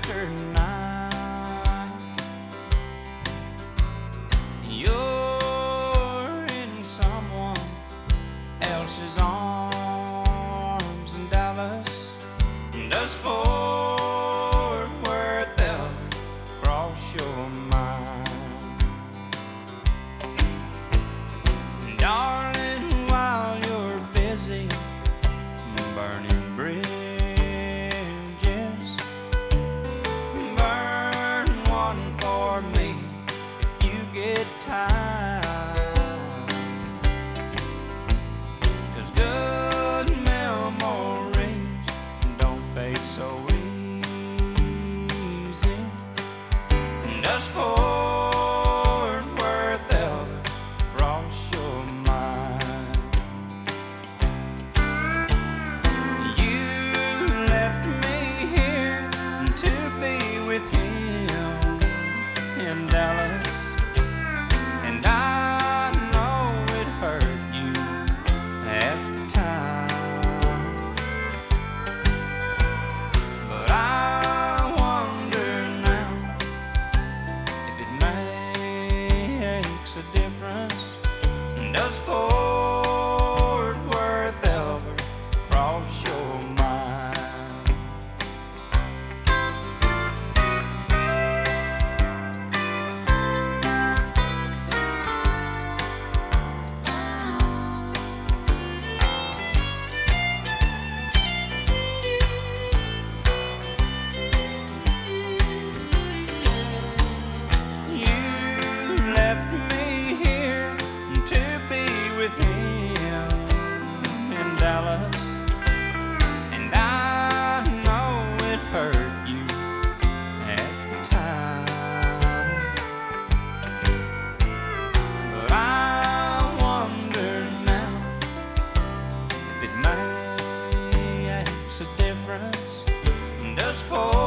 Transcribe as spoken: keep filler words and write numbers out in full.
tonight. You're in someone else's arms in Dallas. Does Fort Worth ever cross your mind? Darling, while you're busy burning bridges, burn one for me if you get time. 'Cause good memories don't fade so easy. Does Fort Worth ever cross your mind? You left me here to be with him in Dallas, and I know it hurt you at the time. But I wonder now if it makes a difference. Does Fort Worth ever cross your mind? You left me here to be with him in Dallas, and I know it hurt you at the time. But I wonder now if it makes a difference. Does Fort